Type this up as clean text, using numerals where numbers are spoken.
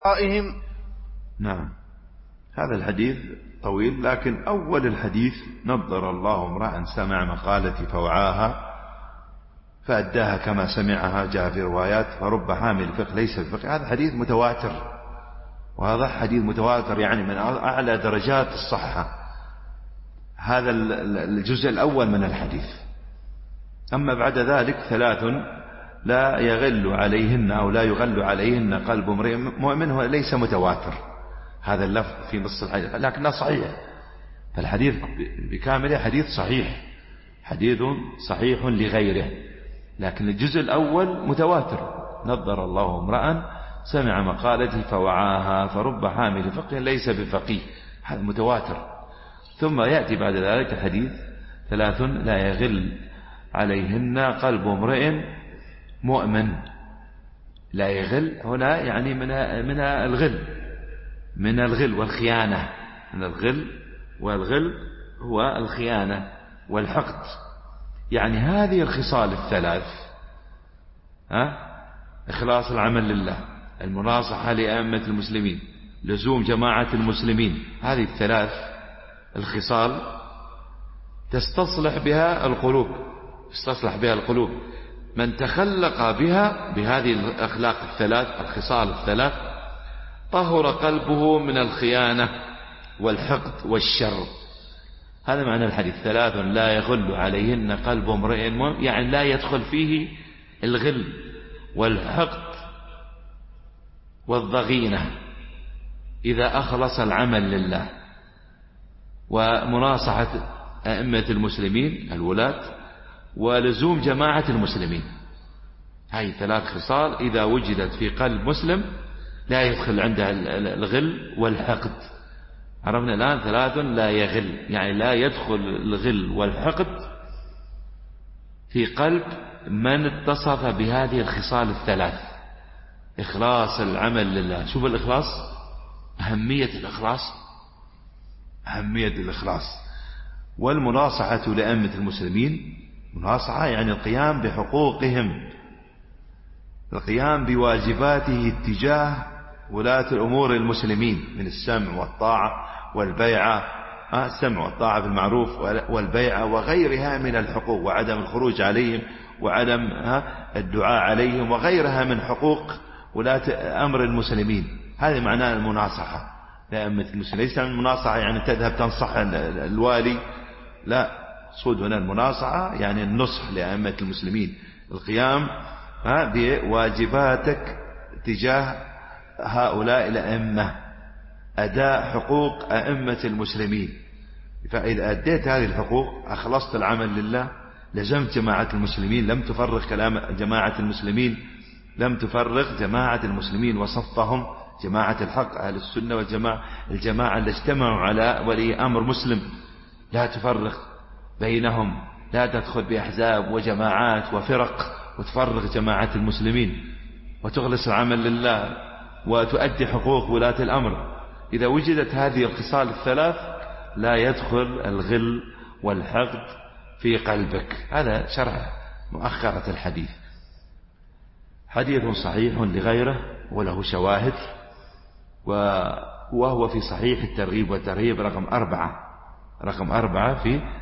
آرائهم. نعم، هذا الحديث طويل، لكن أول الحديث: نضر الله امرأ سمع مقالتي فوعاها فأداها كما سمعها، جاء في روايات: فرب حامل فقه ليس بفقه. هذا حديث متواتر، وهذا حديث متواتر يعني من أعلى درجات الصحة. هذا الجزء الأول من الحديث. أما بعد ذلك: 3 لا يغل عليهن أو لا يغل عليهن قلب امرئ مؤمن، هو ليس متواتر هذا اللفظ في نص الحديث، لكنه صحيح. فالحديث بكامله حديث صحيح، حديث صحيح لغيره، لكن الجزء الأول متواتر: نضر الله امرأ سمع مقالتي فوعاها فرب حامل فقه ليس بفقيه. هذا متواتر. ثم يأتي بعد ذلك حديث: 3 لا يغل عليهن قلب امرئ مؤمن. لا يغل هنا يعني من الغل والخيانة. من الغل، والغل هو الخيانة والحقد. يعني هذه الخصال الثلاث: إخلاص العمل لله، المناصحة لأئمة المسلمين، لزوم جماعة المسلمين. هذه الثلاث الخصال تستصلح بها القلوب. من تخلق بها، بهذه الأخلاق الثلاث، الخصال الثلاث، طهر قلبه من الخيانة والحقد والشر. هذا معنى الحديث: 3 لا يغل عليهن قلب امرئ مؤمن، يعني لا يدخل فيه الغل والحقد والضغينة إذا أخلص العمل لله، ومناصحة أئمة المسلمين الولاة، ولزوم جماعة المسلمين. هذه 3 خصال إذا وجدت في قلب مسلم لا يدخل عندها الغل والحقد. عرفنا الآن 3 لا يغل، يعني لا يدخل الغل والحقد في قلب من اتصف بهذه الخصال الثلاث: إخلاص العمل لله. شوف الإخلاص، أهمية الإخلاص. والمناصحة لأئمة المسلمين، مناصحة يعني القيام بحقوقهم، القيام بواجباته اتجاه ولاة الأمور المسلمين من السمع والطاعة والبيعة، السمع والطاعة بالمعروف والبيعة وغيرها من الحقوق، وعدم الخروج عليهم، وعدم الدعاء عليهم، وغيرها من حقوق ولاة أمر المسلمين. هذا معناه المناصحة لأئمة المسلمين. ليس المناصحة يعني تذهب تنصح الوالي، لا، صود هنا المناصحة يعني النصح لأئمة المسلمين، القيام بواجباتك تجاه هؤلاء الأئمة، أداء حقوق أئمة المسلمين. فإذا أديت هذه الحقوق أخلصت العمل لله، لزمت جماعة المسلمين، لم تفرق كلام جماعة المسلمين، لم تفرق جماعة المسلمين وصفهم جماعة الحق أهل السنة والجماعة، الجماعة اللي اجتمعوا على ولي أمر مسلم، لا تفرق بينهم، لا تدخل بأحزاب وجماعات وفرق وتفرق جماعة المسلمين، وتخلص العمل لله وتؤدي حقوق ولاة الأمر. إذا وجدت هذه الخصال الثلاث لا يدخل الغل والحقد في قلبك. هذا شرح مؤخرة الحديث. حديث صحيح لغيره وله شواهد، وهو في صحيح الترغيب والترهيب رقم 4 في